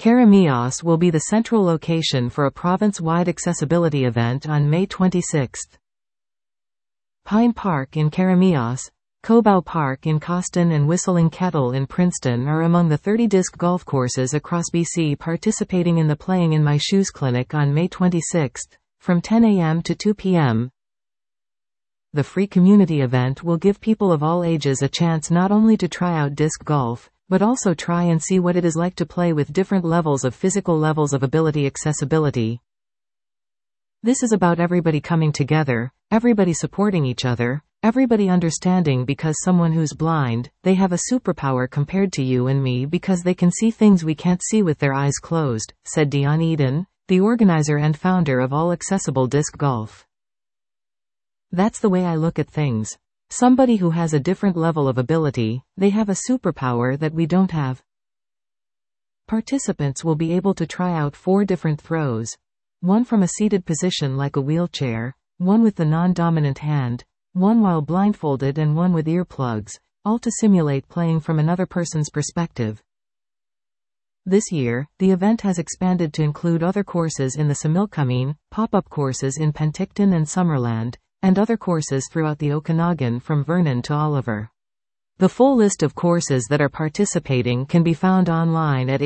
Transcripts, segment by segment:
Keremeos will be the central location for a province-wide accessibility event on May 26. Pine Park in Keremeos, Cobau Park in Coston and Whistling Kettle in Princeton are among the 30 disc golf courses across BC participating in the Playing in My Shoes Clinic on May 26, from 10 a.m. to 2 p.m. The free community event will give people of all ages a chance not only to try out disc golf, but also try and see what it is like to play with different levels of physical levels of ability accessibility. This is about everybody coming together, everybody supporting each other, everybody understanding because someone who's blind, they have a superpower compared to you and me because they can see things we can't see with their eyes closed, said Dion Eden, the organizer and founder of All Accessible Disc Golf. That's the way I look at things. Somebody who has a different level of ability, they have a superpower that we don't have. Participants will be able to try out 4 different throws. One from a seated position like a wheelchair, one with the non-dominant hand, one while blindfolded and one with earplugs, all to simulate playing from another person's perspective. This year, the event has expanded to include other courses in the Similkameen, pop-up courses in Penticton and Summerland, and other courses throughout the Okanagan from Vernon to Oliver. The full list of courses that are participating can be found online at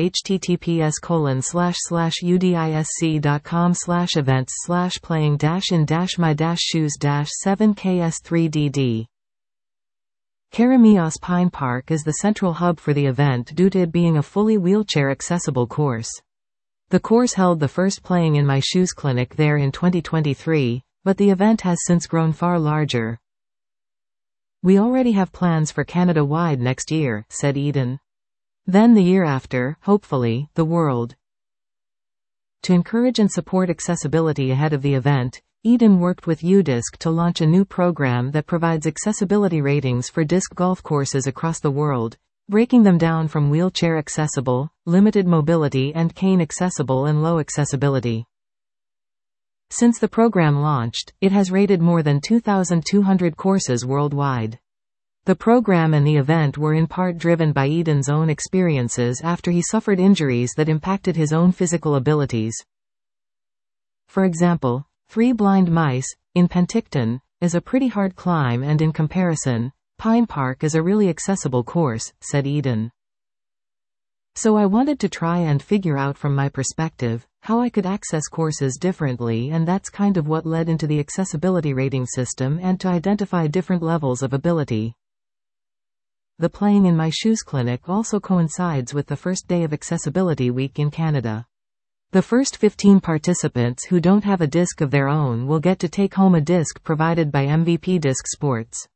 https://udisc.com/events/playing-in-my-shoes-7ks3dd. Keremeos Pine Park is the central hub for the event due to it being a fully wheelchair-accessible course. The course held the first Playing in My Shoes clinic there in 2023, but the event has since grown far larger. We already have plans for Canada-wide next year, said Eden. Then the year after, hopefully, the world. To encourage and support accessibility ahead of the event, Eden worked with UDisc to launch a new program that provides accessibility ratings for disc golf courses across the world, breaking them down from wheelchair accessible, limited mobility and cane accessible and low accessibility. Since the program launched, it has rated more than 2,200 courses worldwide. The program and the event were in part driven by Eden's own experiences after he suffered injuries that impacted his own physical abilities. For example, 3 Blind Mice, in Penticton, is a pretty hard climb, and in comparison, Pine Park is a really accessible course, said Eden. So I wanted to try and figure out from my perspective, how I could access courses differently, and that's kind of what led into the accessibility rating system and to identify different levels of ability. The Playing in My Shoes clinic also coincides with the first day of Accessibility Week in Canada. The first 15 participants who don't have a disc of their own will get to take home a disc provided by MVP Disc Sports.